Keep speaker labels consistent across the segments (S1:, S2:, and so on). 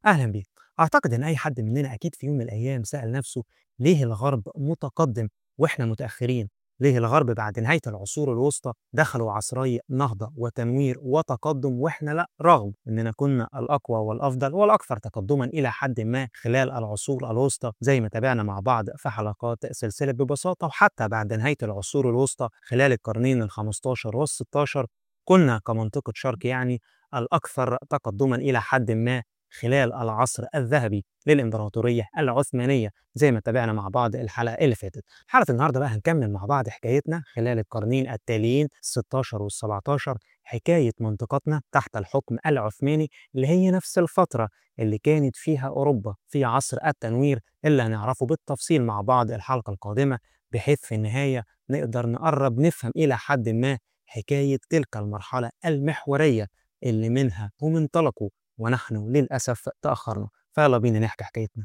S1: أهلا بيك. أعتقد إن أي حد مننا أكيد في يوم من الأيام سأل نفسه ليه الغرب متقدم وإحنا متأخرين؟ ليه الغرب بعد نهاية العصور الوسطى دخلوا عصري نهضة وتنوير وتقدم وإحنا لأ، رغم إننا كنا الأقوى والأفضل والأكثر تقدما إلى حد ما خلال العصور الوسطى زي ما تابعنا مع بعض في حلقات سلسلة ببساطة، وحتى بعد نهاية العصور الوسطى خلال القرنين ال15 وال16 كنا كمنطقة شرق يعني الأكثر تقدما إلى حد ما خلال العصر الذهبي للإمبراطورية العثمانية زي ما تابعنا مع بعض الحلقة اللي فاتت. حلقة النهاردة بقى هنكمل مع بعض حكايتنا خلال القرنين التاليين 16 وال17، حكاية منطقتنا تحت الحكم العثماني اللي هي نفس الفترة اللي كانت فيها أوروبا في عصر التنوير، اللي هنعرفه بالتفصيل مع بعض الحلقة القادمة، بحيث في النهاية نقدر نقرب نفهم إلى حد ما حكاية تلك المرحلة المحورية اللي منها هم انطلقوا ونحن للأسف تأخرنا. فيلا بينا نحكي حكايتنا.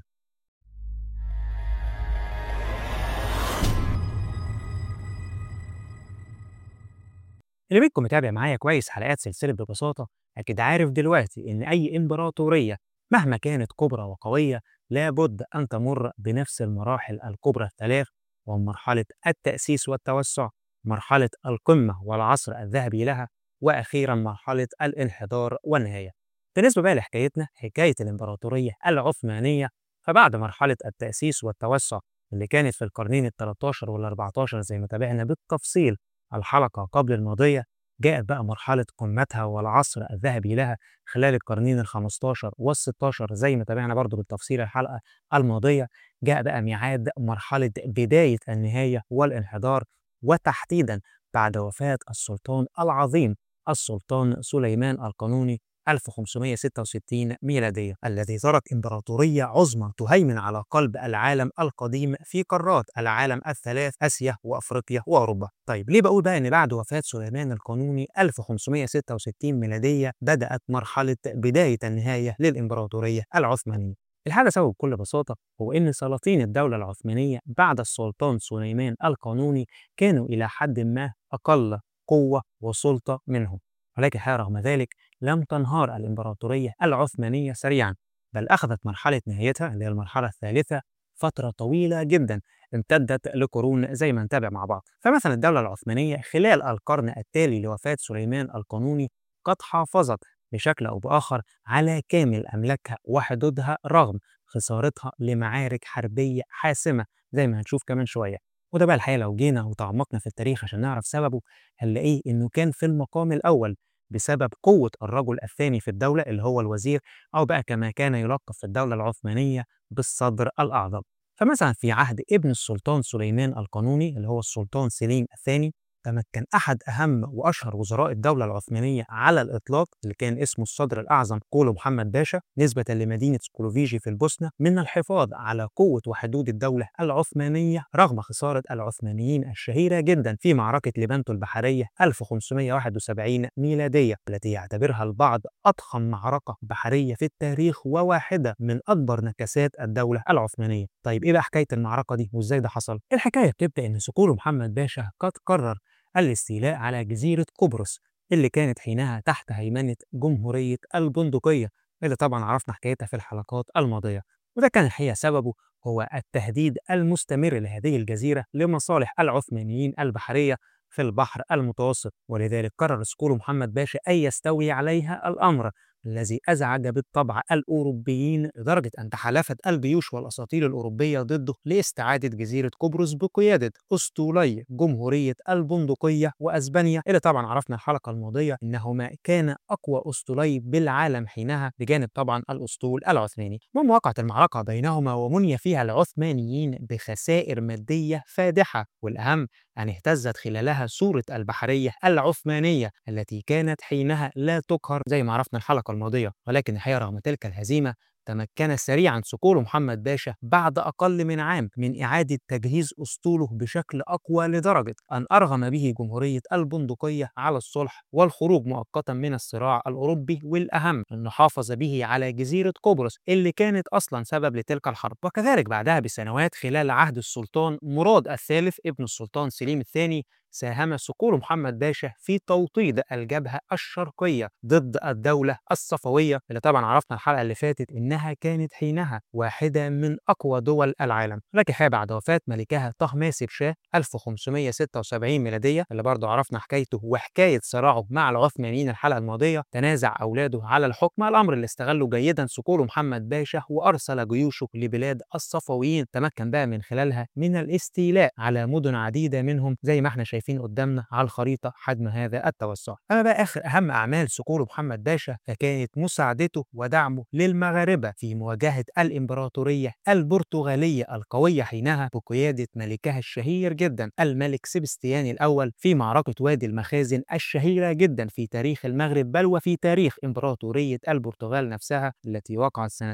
S1: اللي بيكم متابع معايا كويس حلقات سلسلة ببساطة أكيد عارف دلوقتي إن أي إمبراطورية مهما كانت كبرى وقوية لابد أن تمر بنفس المراحل الكبرى الثلاث، وهم مرحلة التأسيس والتوسع، مرحلة القمة والعصر الذهبي لها، وأخيرا مرحلة الانحدار والنهاية. بالنسبة بقى لحكايتنا حكاية الإمبراطورية العثمانية، فبعد مرحلة التأسيس والتوسع اللي كانت في القرنين ال 13 وال 14 زي ما تابعنا بالتفصيل الحلقة قبل الماضية، جاءت بقى مرحلة قمتها والعصر الذهبي لها خلال القرنين ال15 وال16 زي ما تابعنا برضو بالتفصيل الحلقة الماضية. جاء بقى ميعاد مرحلة بداية النهاية والانحدار، وتحديدا بعد وفاة السلطان العظيم السلطان سليمان القانوني 1566 ميلادية، الذي ترك إمبراطورية عظمى تهيمن على قلب العالم القديم في قارات العالم الثلاث، آسيا وأفريقيا وأوروبا. طيب ليه بقول بقى إن بعد وفاة سليمان القانوني 1566 ميلادية بدأت مرحلة بداية النهاية للإمبراطورية العثمانية؟ الحاجة سبب بكل بساطة هو إن سلاطين الدولة العثمانية بعد السلطان سليمان القانوني كانوا إلى حد ما أقل قوة وسلطة منه، ولكن رغم ذلك لم تنهار الإمبراطورية العثمانية سريعا، بل أخذت مرحلة نهايتها اللي هي المرحلة الثالثة فترة طويلة جدا امتدت لقرون زي ما نتابع مع بعض. فمثلا الدولة العثمانية خلال القرن التالي لوفاة سليمان القانوني قد حافظت بشكل أو بآخر على كامل أملاكها وحدودها رغم خسارتها لمعارك حربية حاسمة زي ما هنشوف كمان شوية. وده بقى الحقيقة لو جينا وتعمقنا في التاريخ عشان نعرف سببه هنلاقيه إنه كان في المقام الأول بسبب قوة الرجل الثاني في الدولة اللي هو الوزير، أو بقى كما كان يلقب في الدولة العثمانية بالصدر الأعظم. فمثلا في عهد ابن السلطان سليمان القانوني اللي هو السلطان سليم الثاني، تمكن أحد أهم وأشهر وزراء الدولة العثمانية على الإطلاق اللي كان اسمه الصدر الأعظم كولو محمد باشا نسبة لمدينة سكولوفيجي في البوسنة من الحفاظ على قوة وحدود الدولة العثمانية رغم خسارة العثمانيين الشهيرة جدا في معركة ليبانتو البحرية 1571 ميلادية، التي يعتبرها البعض أضخم معركة بحرية في التاريخ وواحدة من أكبر نكسات الدولة العثمانية. طيب إيه بقى حكاية المعركة دي وإزاي ده حصل؟ الحكاية بتبدأ إن سكولو محمد باشا قد قرر الاستيلاء على جزيرة قبرص اللي كانت حينها تحت هيمنة جمهورية البندقية، اللي طبعا عرفنا حكايتها في الحلقات الماضية. وده كان الحقيقة سببه هو التهديد المستمر لهذه الجزيرة لمصالح العثمانيين البحرية في البحر المتوسط، ولذلك قرر سكولو محمد باشا أن يستولي عليها، الأمر الذي أزعج بالطبع الأوروبيين لدرجة أن تحالفت الجيوش والأساطيل الأوروبية ضده لاستعادة جزيرة قبرص بقيادة أسطولي جمهورية البندقية وأسبانيا، اللي طبعا عرفنا الحلقة الماضية أنهما كان أقوى أسطولي بالعالم حينها بجانب طبعا الأسطول العثماني. المهم وقعت المعركة بينهما ومني فيها العثمانيين بخسائر مادية فادحة، والأهم أن اهتزت خلالها صورة البحرية العثمانية التي كانت حينها لا تقهر زي ما عرفنا الحلقة الماضية. ولكن الحقيقة رغم تلك الهزيمة تمكن سريعا سكولو محمد باشا بعد أقل من عام من إعادة تجهيز أسطوله بشكل أقوى لدرجة أن أرغم به جمهورية البندقية على الصلح والخروج مؤقتا من الصراع الأوروبي، والأهم أنه حافظ به على جزيرة قبرص اللي كانت أصلا سبب لتلك الحرب. وكذلك بعدها بسنوات خلال عهد السلطان مراد الثالث ابن السلطان سليم الثاني ساهم صقور محمد باشا في توطيد الجبهة الشرقية ضد الدولة الصفوية، اللي طبعا عرفنا الحلقة اللي فاتت إنها كانت حينها واحدة من أقوى دول العالم. لكن بعد وفاة ملكها طهماسب شاه 1576 ميلادية، اللي برضه عرفنا حكايته وحكاية صراعه مع العثمانيين الحلقة الماضية، تنازع أولاده على الحكم، الأمر اللي استغله جيدا صقور محمد باشا وأرسل جيوشه لبلاد الصفويين، تمكن بقى من خلالها من الاستيلاء على مدن عديدة منهم زي ما احنا شايفين قدامنا على الخريطة حجم هذا التوسع. أما بقى آخر أهم أعمال صقور محمد باشا فكانت مساعدته ودعمه للمغاربة في مواجهة الإمبراطورية البرتغالية القوية حينها بقيادة ملكها الشهير جدا الملك سبستيان الأول في معركة وادي المخازن الشهيرة جدا في تاريخ المغرب، بل وفي تاريخ إمبراطورية البرتغال نفسها، التي وقعت سنة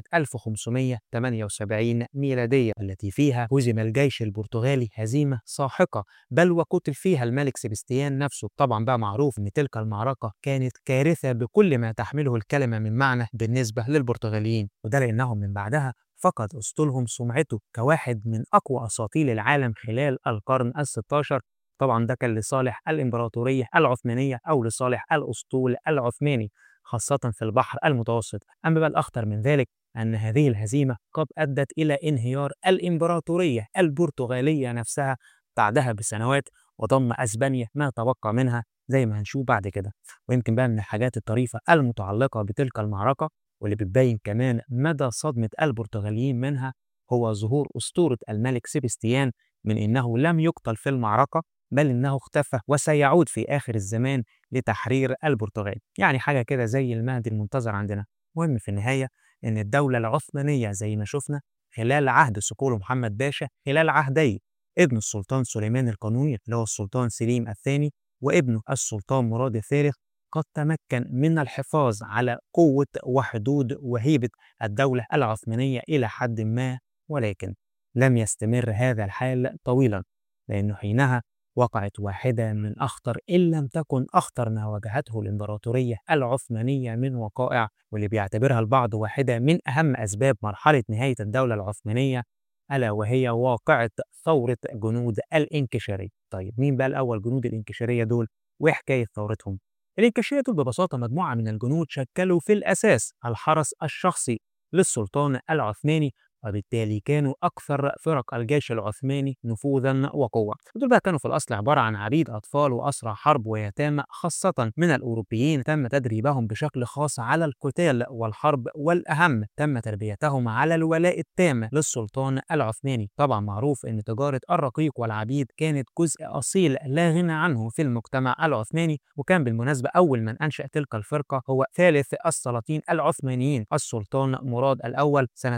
S1: 1578 ميلادية، التي فيها هزم الجيش البرتغالي هزيمة ساحقة، بل وقتل فيها الملك سبستيان نفسه. طبعا بقى معروف ان تلك المعركة كانت كارثة بكل ما تحمله الكلمة من معنى بالنسبة للبرتغاليين، وده لانهم من بعدها فقد اسطولهم سمعته كواحد من اقوى اساطيل العالم خلال القرن ال16. طبعا ده كان لصالح الامبراطورية العثمانية او لصالح الاسطول العثماني، خاصة في البحر المتوسط. اما بقى الاخطر من ذلك أن هذه الهزيمة قد أدت إلى انهيار الإمبراطورية البرتغالية نفسها بعدها بسنوات، وضم أسبانيا ما تبقى منها زي ما هنشوف بعد كده. ويمكن بقى من الحاجات الطريفة المتعلقة بتلك المعركة واللي بتبين كمان مدى صدمة البرتغاليين منها هو ظهور أسطورة الملك سبستيان من إنه لم يقتل في المعركة، بل إنه اختفى وسيعود في آخر الزمان لتحرير البرتغال، يعني حاجة كده زي المهدي المنتظر عندنا. مهم في النهاية إن الدولة العثمانية زي ما شفنا خلال عهد صقور محمد باشا، خلال عهدي ابن السلطان سليمان القانوني اللي هو السلطان سليم الثاني وابنه السلطان مراد الثالث، قد تمكن من الحفاظ على قوة وحدود وهيبة الدولة العثمانية إلى حد ما، ولكن لم يستمر هذا الحال طويلا، لأنه حينها وقعت واحدة من أخطر إن لم تكن أخطر ما واجهته الإمبراطورية العثمانية من وقائع، واللي بيعتبرها البعض واحدة من أهم أسباب مرحلة نهاية الدولة العثمانية، ألا وهي واقعة ثورة جنود الإنكشارية. طيب مين بقى الأول جنود الإنكشارية دول وإيه حكاية ثورتهم؟ الإنكشارية دول ببساطة مجموعة من الجنود شكلوا في الأساس الحرس الشخصي للسلطان العثماني، وبالتالي كانوا أكثر فرق الجيش العثماني نفوذا وقوة. دول بقى كانوا في الأصل عبارة عن عبيد أطفال وأسرى حرب ويتامى، خاصة من الأوروبيين تم تدريبهم بشكل خاص على القتال والحرب، والأهم تم تربيتهم على الولاء التام للسلطان العثماني. طبعا معروف أن تجارة الرقيق والعبيد كانت جزء أصيل لا غنى عنه في المجتمع العثماني، وكان بالمناسبة أول من أنشأ تلك الفرقة هو ثالث السلاطين العثمانيين السلطان مراد الأول سنة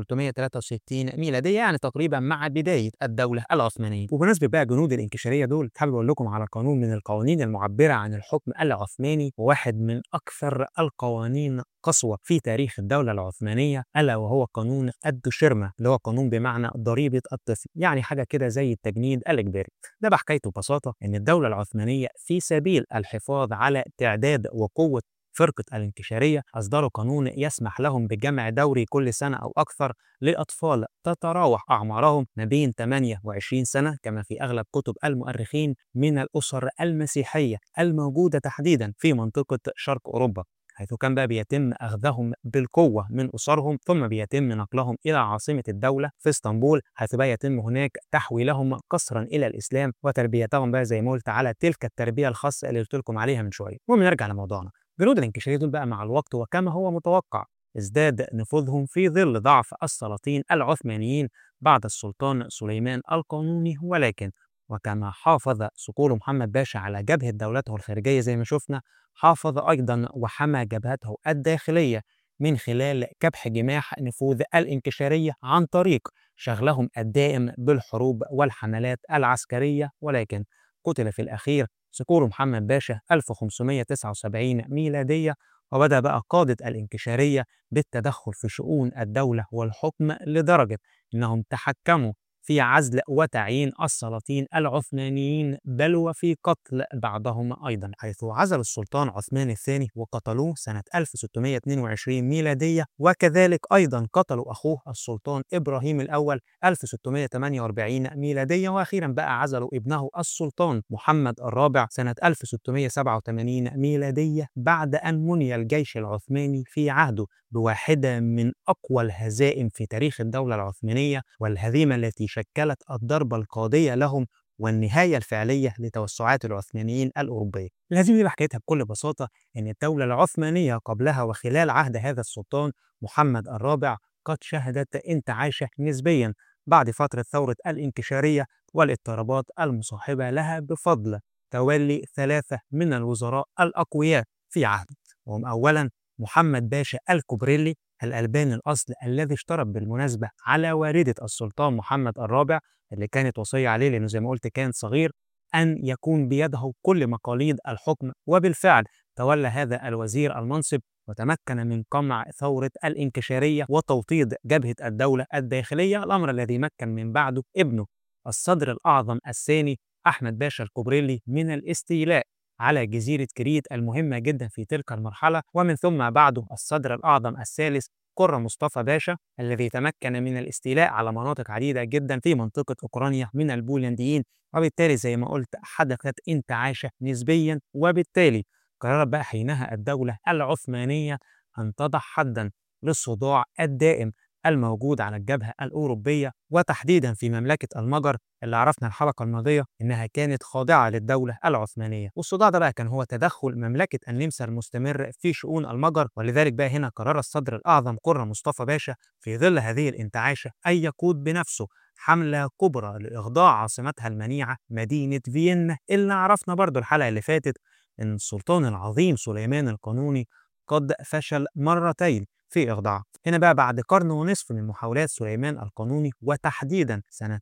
S1: 1363 ميلادية، يعني تقريبا مع بداية الدولة العثمانية. وبمناسبة بقى جنود الإنكشارية دول، حابب أقول لكم على قانون من القوانين المعبرة عن الحكم العثماني، وواحد من أكثر القوانين قسوة في تاريخ الدولة العثمانية، ألا وهو قانون الدشرمة، اللي هو قانون بمعنى ضريبة الطفل، يعني حاجة كده زي التجنيد الإجباري. ده بحكايته ببساطة إن الدولة العثمانية في سبيل الحفاظ على تعداد وقوة فرقة الانكشارية أصدروا قانون يسمح لهم بجمع دوري كل سنة أو أكثر لأطفال تتراوح أعمارهم ما بين 28 سنة كما في أغلب كتب المؤرخين من الأسر المسيحية الموجودة تحديدا في منطقة شرق أوروبا، حيث كان بقى بيتم أخذهم بالقوة من أسرهم، ثم بيتم نقلهم إلى عاصمة الدولة في اسطنبول، حيث بقى يتم هناك تحويلهم قسرا إلى الإسلام وتربيتهم بقى زي ما قلت على تلك التربية الخاصة اللي قلت لكم عليها من شوية. المهم نرجع لموضوعنا. جنود الانكشارية دول بقى مع الوقت وكما هو متوقع ازداد نفوذهم في ظل ضعف السلاطين العثمانيين بعد السلطان سليمان القانوني، ولكن وكما حافظ صقور محمد باشا على جبهة دولته الخارجية زي ما شفنا، حافظ أيضا وحمى جبهته الداخلية من خلال كبح جماح نفوذ الانكشارية عن طريق شغلهم الدائم بالحروب والحملات العسكرية. ولكن قتل في الأخير صقور محمد باشا 1579 ميلادية، وبدأ بقى قادة الانكشارية بالتدخل في شؤون الدولة والحكم، لدرجة أنهم تحكموا في عزل وتعيين السلاطين العثمانيين، بل وفي قتل بعضهم أيضا، حيث عزل السلطان عثمان الثاني وقتلوه سنة 1622 ميلادية، وكذلك أيضا قتلوا أخوه السلطان إبراهيم الأول 1648 ميلادية، وأخيرا بقى عزلوا ابنه السلطان محمد الرابع سنة 1687 ميلادية، بعد أن مني الجيش العثماني في عهده بواحدة من أقوى الهزائم في تاريخ الدولة العثمانية، والهزيمة التي شكلت الضربة القاضية لهم والنهاية الفعلية لتوسعات العثمانيين الأوروبية. الهزيمة دي بحكيتها بكل بساطة إن الدولة العثمانية قبلها وخلال عهد هذا السلطان محمد الرابع قد شهدت انتعاشة نسبيا بعد فترة ثورة الانكشارية والاضطرابات المصاحبة لها، بفضل تولي ثلاثة من الوزراء الأقوياء في عهده، وهم أولا محمد باشا الكوبريلي الألباني الأصل، الذي اشترط بالمناسبة على والدة السلطان محمد الرابع اللي كانت وصية عليه لأنه زي ما قلت كان صغير أن يكون بيده كل مقاليد الحكم، وبالفعل تولى هذا الوزير المنصب وتمكن من قمع ثورة الانكشارية وتوطيد جبهة الدولة الداخلية، الأمر الذي مكن من بعده ابنه الصدر الأعظم الثاني أحمد باشا الكوبريلي من الاستيلاء على جزيرة كريت المهمة جدا في تلك المرحلة، ومن ثم بعده الصدر الأعظم الثالث قرة مصطفى باشا الذي تمكن من الاستيلاء على مناطق عديدة جدا في منطقة أوكرانيا من البولنديين، وبالتالي زي ما قلت حدثت انتعاشة نسبيا، وبالتالي قررت بقى حينها الدولة العثمانية أن تضع حدا للصداع الدائم الموجود على الجبهة الأوروبية، وتحديدا في مملكة المجر اللي عرفنا الحلقة الماضية إنها كانت خاضعة للدولة العثمانية. والصداع ده بقى كان هو تدخل مملكة النمسا المستمر في شؤون المجر، ولذلك بقى هنا قرر الصدر الأعظم قرة مصطفى باشا في ظل هذه الانتعاشة أن يقود بنفسه حملة كبرى لإخضاع عاصمتها المنيعة مدينة فيينا، اللي عرفنا برضو الحلقة اللي فاتت إن السلطان العظيم سليمان القانوني قد فشل مرتين في إخضاعها. هنا بقى بعد قرن ونصف من محاولات سليمان القانوني، وتحديدا سنة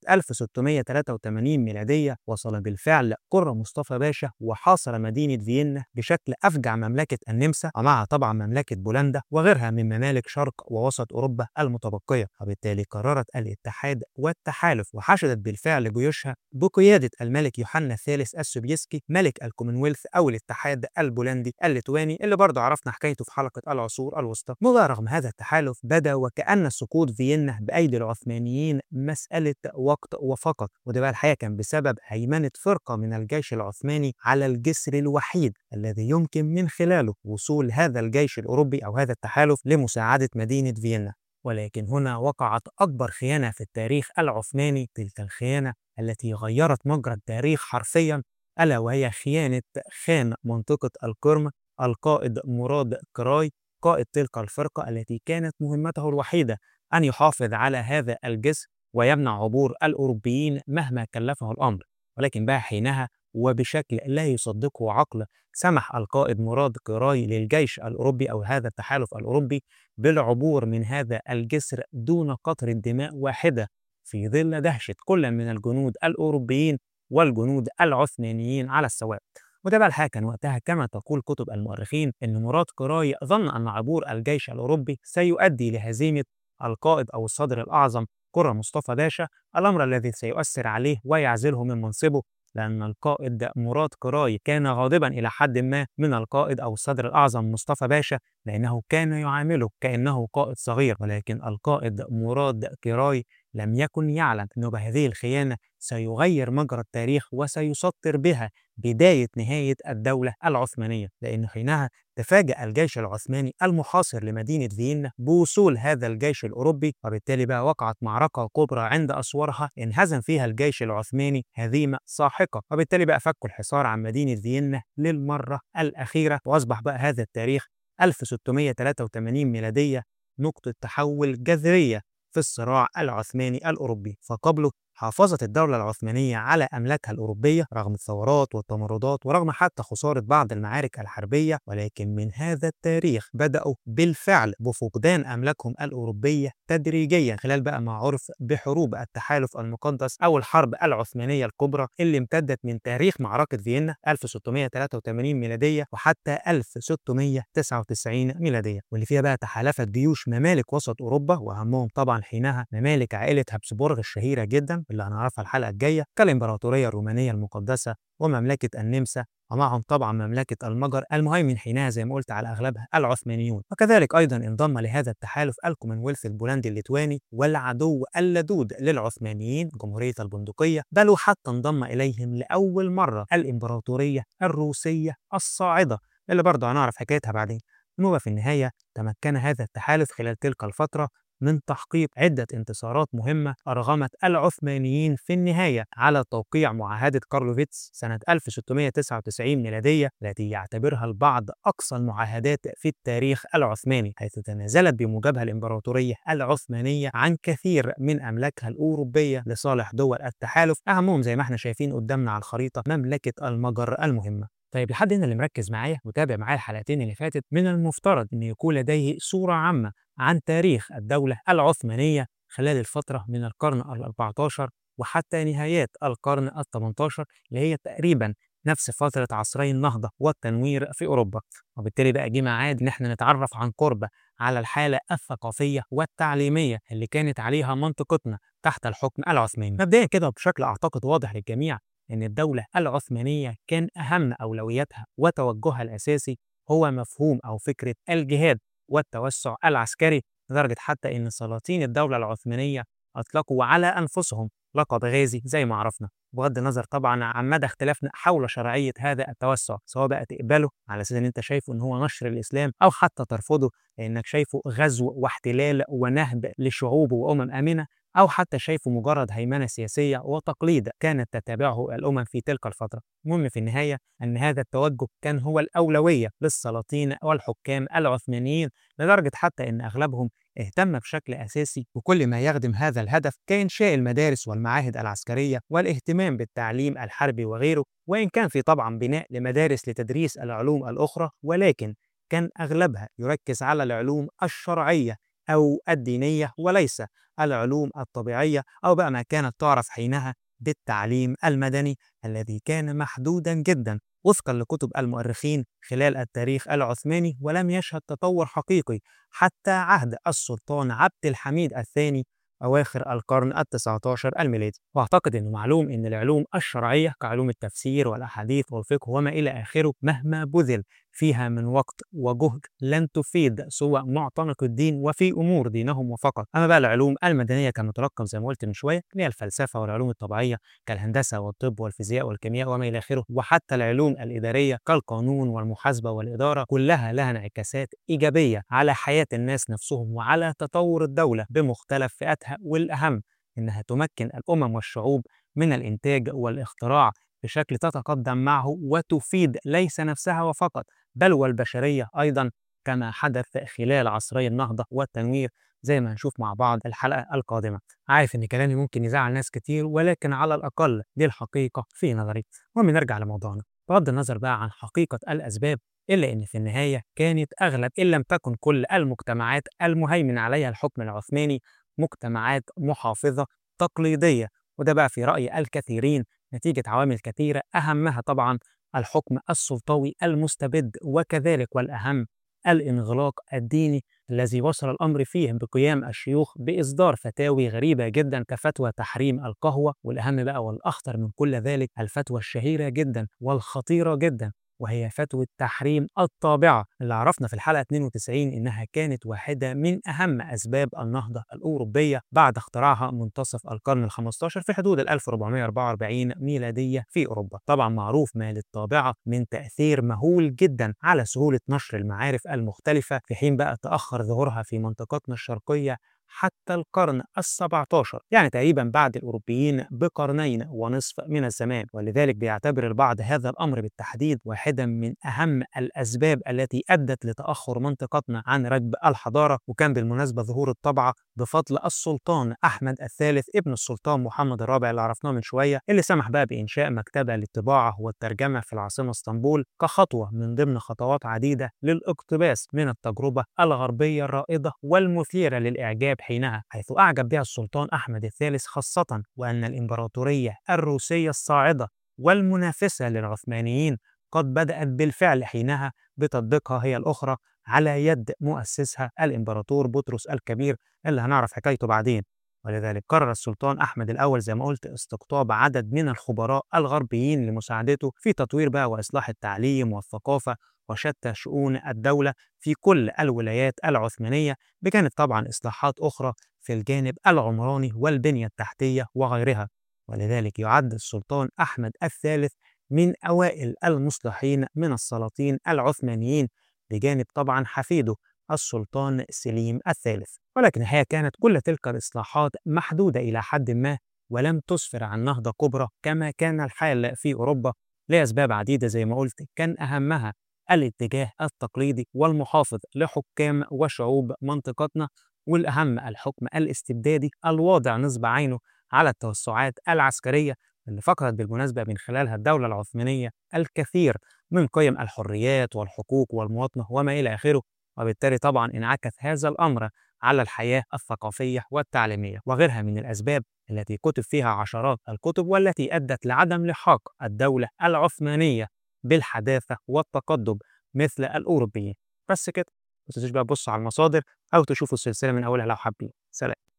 S1: 1683 ميلادية، وصل بالفعل قرة مصطفى باشا وحاصر مدينة فيينا بشكل أفجع مملكة النمسا، ومعها طبعا مملكة بولندا وغيرها من ممالك شرق ووسط أوروبا المتبقية، وبالتالي قررت الاتحاد والتحالف، وحشدت بالفعل جيوشها بقيادة الملك يوحنا الثالث السوبيسكي ملك الكومنولث أو الاتحاد البولندي الليتواني، اللي برضه عرفنا حكايته في حلقة العصور الوسطى. رغم هذا التحالف بدا وكأن سقوط فيينا بأيدي العثمانيين مسألة وقت وفقط، وده بقى الحقيقة كان بسبب هيمنة فرقة من الجيش العثماني على الجسر الوحيد الذي يمكن من خلاله وصول هذا الجيش الأوروبي أو هذا التحالف لمساعدة مدينة فيينا. ولكن هنا وقعت أكبر خيانة في التاريخ العثماني، تلك الخيانة التي غيرت مجرى التاريخ حرفيا، ألا وهي خيانة خان منطقة القرم القائد مراد كراي، قائد تلك الفرقة التي كانت مهمته الوحيدة أن يحافظ على هذا الجسر ويمنع عبور الأوروبيين مهما كلفه الأمر. ولكن بقى حينها وبشكل لا يصدقه عقل سمح القائد مراد كراي للجيش الأوروبي أو هذا التحالف الأوروبي بالعبور من هذا الجسر دون قطرة دماء واحدة، في ظل دهشة كل من الجنود الأوروبيين والجنود العثمانيين على السواء. وده بقى الحقيقة كان وقتها كما تقول كتب المؤرخين إن مراد كراي ظن أن عبور الجيش الأوروبي سيؤدي لهزيمة القائد أو الصدر الأعظم قرة مصطفى باشا، الأمر الذي سيؤثر عليه ويعزله من منصبه، لأن القائد مراد كراي كان غاضبا إلى حد ما من القائد أو الصدر الأعظم مصطفى باشا، لأنه كان يعامله كأنه قائد صغير. ولكن القائد مراد كراي لم يكن يعلم أنه بهذه الخيانة سيغير مجرى التاريخ وسيسطر بها بداية نهاية الدولة العثمانية، لأن حينها تفاجأ الجيش العثماني المحاصر لمدينة فيينا بوصول هذا الجيش الأوروبي، وبالتالي بقى وقعت معركة كبرى عند أسوارها انهزم فيها الجيش العثماني هزيمة ساحقة، وبالتالي بقى فكوا الحصار عن مدينة فيينا للمرة الأخيرة، وأصبح بقى هذا التاريخ 1683 ميلادية نقطة تحول جذرية في الصراع العثماني الأوروبي. فقبله حافظت الدولة العثمانية على أملاكها الأوروبية رغم الثورات والتمردات ورغم حتى خسارة بعض المعارك الحربية، ولكن من هذا التاريخ بدأوا بالفعل بفقدان أملاكهم الأوروبية تدريجيا خلال بقى ما عرف بحروب التحالف المقدس أو الحرب العثمانية الكبرى، اللي امتدت من تاريخ معركة فيينا 1683 ميلادية وحتى 1699 ميلادية، واللي فيها بقى تحالفت جيوش ممالك وسط أوروبا، وأهمهم طبعا حينها ممالك عائلة هابسبورغ الشهيرة جدا، العالم اللي هنعرفها الحلقة الجاية كالإمبراطورية الرومانية المقدسة ومملكة النمسا، ومعهم طبعا مملكة المجر المهيمن حينها زي ما قلت على أغلبها العثمانيون. وكذلك أيضا انضم لهذا التحالف الكومنولث البولندي الليتواني والعدو اللدود للعثمانيين جمهورية البندقية، بل وحتى انضم إليهم لأول مرة الإمبراطورية الروسية الصاعدة اللي برضه هنعرف حكايتها بعدين. المهم في النهاية تمكن هذا التحالف خلال تلك الفترة من تحقيق عدة انتصارات مهمة أرغمت العثمانيين في النهاية على توقيع معاهدة كارلوفيتس سنة 1699 ميلادية، التي يعتبرها البعض أقصى المعاهدات في التاريخ العثماني، حيث تنازلت بموجبها الإمبراطورية العثمانية عن كثير من أملاكها الأوروبية لصالح دول التحالف، أهمهم زي ما احنا شايفين قدامنا على الخريطة مملكة المجر المهمة. طيب لحد هنا اللي مركز معايا وتابع معايا الحلقتين اللي فاتت، من المفترض أن يكون لديه صورة عامة عن تاريخ الدولة العثمانية خلال الفترة من القرن ال14 وحتى نهايات القرن ال18، اللي هي تقريبا نفس فترة عصري النهضة والتنوير في أوروبا. وبالتالي بقى جه ميعاد إن احنا نتعرف عن قرب على الحالة الثقافية والتعليمية اللي كانت عليها منطقتنا تحت الحكم العثماني. مبدئيا كده بشكل أعتقد واضح للجميع إن الدولة العثمانية كان أهم أولوياتها وتوجهها الأساسي هو مفهوم أو فكرة الجهاد والتوسع العسكري، لدرجة حتى إن سلاطين الدولة العثمانية أطلقوا على أنفسهم لقب غازي زي ما عرفنا، بغض النظر طبعا عن مدى اختلافنا حول شرعية هذا التوسع، سواء بقى تقبله على أساس إن أنت شايفه إن هو نشر الإسلام أو حتى ترفضه لأنك شايفه غزو واحتلال ونهب لشعوب وأمم آمنة، أو حتى شايفه مجرد هيمنة سياسية وتقليد كانت تتبعه الأمم في تلك الفترة. المهم في النهاية أن هذا التوجه كان هو الأولوية للسلاطين والحكام العثمانيين، لدرجة حتى أن أغلبهم اهتم بشكل أساسي بكل ما يخدم هذا الهدف كإنشاء المدارس والمعاهد العسكرية والاهتمام بالتعليم الحربي وغيره، وإن كان في طبعا بناء لمدارس لتدريس العلوم الأخرى، ولكن كان أغلبها يركز على العلوم الشرعية أو الدينية وليس العلوم الطبيعية أو بقى ما كانت تعرف حينها بالتعليم المدني، الذي كان محدودا جدا وفقا لكتب المؤرخين خلال التاريخ العثماني، ولم يشهد تطور حقيقي حتى عهد السلطان عبد الحميد الثاني أواخر القرن ال19 الميلادي. وأعتقد أنه معلوم أن العلوم الشرعية كعلوم التفسير والأحاديث والفقه وما إلى آخره مهما بذل فيها من وقت وجهد لن تفيد سوى معتنق الدين وفي أمور دينهم وفقط. أما بقى العلوم المدنية كمترقم زي ما قلت من شوية، اللي هي الفلسفة والعلوم الطبيعية كالهندسة والطب والفيزياء والكيمياء وما إلى آخره، وحتى العلوم الإدارية كالقانون والمحاسبة والإدارة، كلها لها انعكاسات إيجابية على حياة الناس نفسهم وعلى تطور الدولة بمختلف فئاتها، والأهم إنها تمكن الأمم والشعوب من الإنتاج والاختراع بشكل تتقدم معه وتفيد ليس نفسها وفقط بل والبشرية أيضا، كما حدث خلال عصري النهضة والتنوير زي ما هنشوف مع بعض الحلقة القادمة. عارف إن كلامي ممكن يزعل ناس كتير، ولكن على الأقل دي الحقيقة في نظري. ونرجع لموضوعنا بغض النظر بقى عن حقيقة الأسباب، إلا إن في النهاية كانت أغلب إن لم تكن كل المجتمعات المهيمن عليها الحكم العثماني مجتمعات محافظة تقليدية، وده بقى في رأي الكثيرين نتيجة عوامل كثيرة أهمها طبعا الحكم السلطوي المستبد، وكذلك والأهم الانغلاق الديني الذي وصل الأمر فيه بقيام الشيوخ بإصدار فتاوي غريبة جدا كفتوى تحريم القهوة، والأهم بقى والأخطر من كل ذلك الفتوى الشهيرة جدا والخطيرة جدا وهي فتوى تحريم الطابعة، اللي عرفنا في الحلقة 92 إنها كانت واحدة من أهم أسباب النهضة الأوروبية بعد اختراعها منتصف القرن ال15 في حدود 1444 ميلادية في أوروبا. طبعا معروف ما للطابعة من تأثير مهول جدا على سهولة نشر المعارف المختلفة، في حين بقى تأخر ظهورها في منطقتنا الشرقية حتى القرن ال17، يعني تقريبا بعد الأوروبيين بقرنين ونصف من الزمان. ولذلك بيعتبر البعض هذا الأمر بالتحديد واحدا من أهم الأسباب التي أدت لتأخر منطقتنا عن ركب الحضارة. وكان بالمناسبة ظهور الطبعة بفضل السلطان أحمد الثالث ابن السلطان محمد الرابع اللي عرفناه من شوية، اللي سمح بقى بإنشاء مكتبة للطباعة والترجمة في العاصمة اسطنبول كخطوة من ضمن خطوات عديدة للاقتباس من التجربة الغربية الرائدة والمثيرة للإعجاب حينها، حيث أعجب بها السلطان أحمد الثالث خاصة وأن الإمبراطورية الروسية الصاعدة والمنافسة للعثمانيين قد بدأت بالفعل حينها بتطبيقها هي الأخرى على يد مؤسسها الإمبراطور بطرس الكبير اللي هنعرف حكايته بعدين. ولذلك قرر السلطان أحمد الأول زي ما قلت استقطاب عدد من الخبراء الغربيين لمساعدته في تطوير بقى وإصلاح التعليم والثقافة وشتى شؤون الدولة في كل الولايات العثمانية، بجانب طبعا إصلاحات أخرى في الجانب العمراني والبنية التحتية وغيرها. ولذلك يعد السلطان أحمد الثالث من أوائل المصلحين من السلاطين العثمانيين، بجانب طبعا حفيده السلطان سليم الثالث. ولكن الحقيقة كانت كل تلك الإصلاحات محدودة إلى حد ما، ولم تسفر عن نهضة كبرى كما كان الحال في أوروبا، لأسباب عديدة زي ما قلت، كان أهمها الاتجاه التقليدي والمحافظ لحكام وشعوب منطقتنا، والأهم الحكم الاستبدادي الواضع نصب عينه على التوسعات العسكرية اللي فقدت بالمناسبة من خلالها الدولة العثمانية الكثير من قيم الحريات والحقوق والمواطنة وما إلى آخره. وبالتالي طبعا انعكس هذا الأمر على الحياة الثقافية والتعليمية وغيرها من الأسباب التي كتب فيها عشرات الكتب، والتي أدت لعدم لحاق الدولة العثمانية بالحداثة والتقدم مثل الأوروبيين. بس كده، ما تنسوش بقى تبصوا على المصادر أو تشوفوا السلسلة من أولها لو حابين. سلام.